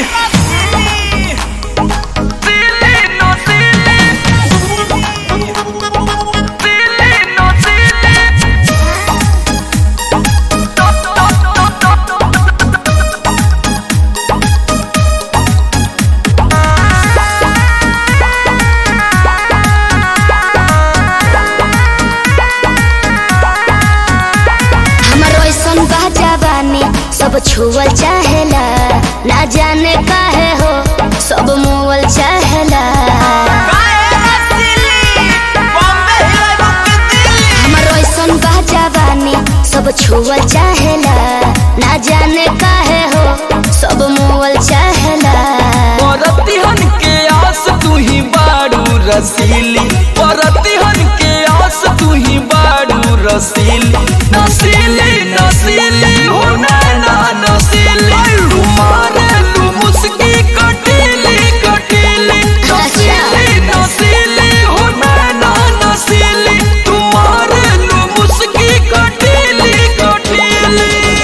सब छुअल चाहेला ना जाने काहे हो सब मोवल चाहेला हमर ऐसन बानी सब छुअल चाहेला ना जाने काहे हो सब मोवल चाहेला परतिहन के आस तू ही बारू रसीली परतिहन के आस तू ही बारू रसीली नसीली नसीली हो नैना नसीली तुम्हारे तू मुस्की कटीली कटीली नसीली नसीली हो नैना नसीली तुम्हारे तू मुस्की कटीली कटीली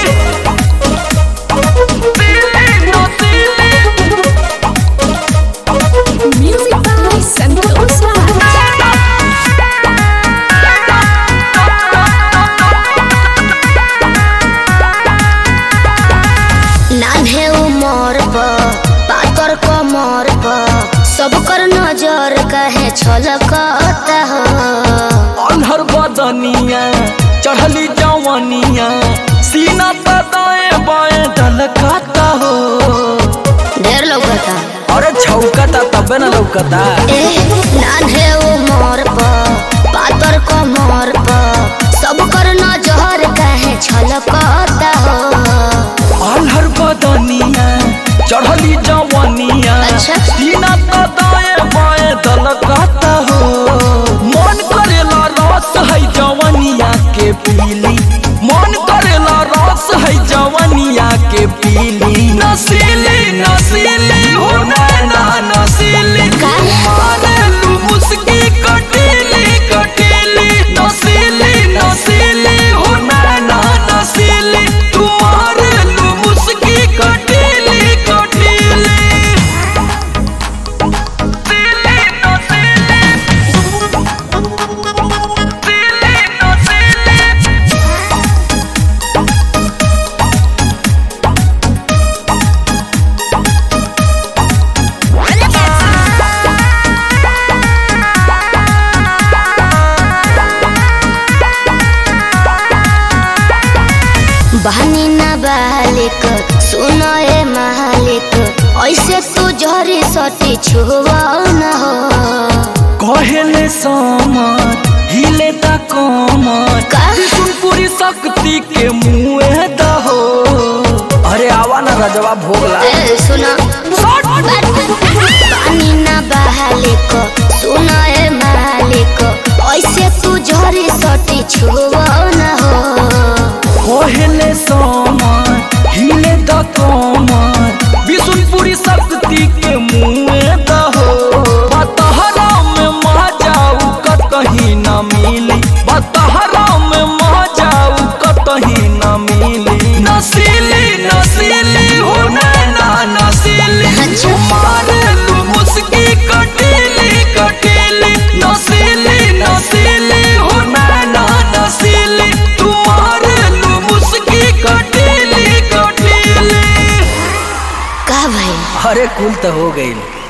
नान्हे उमर पातर कमर सब कर नजर कहे छलकता हो अनहर बदनिया चढ़ली जवनिया सीना पे दाएं बाएं ढलकता हो ढेर लौकता अरे छौकता तबे न लौकता नान्हे उमर पातर कमर सब कर नजर कहे छलकता हो अनहर बदनिया चढ़ली जवनिया अच्छा। सीना पे दाएं बाएं ढलकता हो मन करेला रस है जवनिया के पीली मन करेला रस है जवनिया के पीली नसीली नसीली हो नैना नसीली मारे तू मुस्की कटीली कटीली नसीली नसीली हो नैना नसीली तुम्हारे तू मुस्की कटीली कटीली बहनी ना बालिक सुनो ए मालिक ऐसे तू जहरी सटी छुआ न हो कहले समर हिले ता कमर का? पूरी शक्ति के मुँह दहो अरे आवा ना रजवा भोगला ए सुनो बहनी ना बालिक सुनो ए मालिक ऐसे तू जहरी सटी छुआ न हो कहले समर हिले ता कमर विष्णुपुरी शक्ति के मुँह दहो बतहरा में मह जाऊ कहीं न मिली बतहरा में मह जाऊ कहीं न मिली नसीली नसीली हो नैना नसीली अच्छा। मारे तू मुस्की कटीली कटीली नसीली नसीली हो नैना नसीली तुम्हारे तू मुस्की कटीली कटीली का भाई अरे कुल तो हो गई।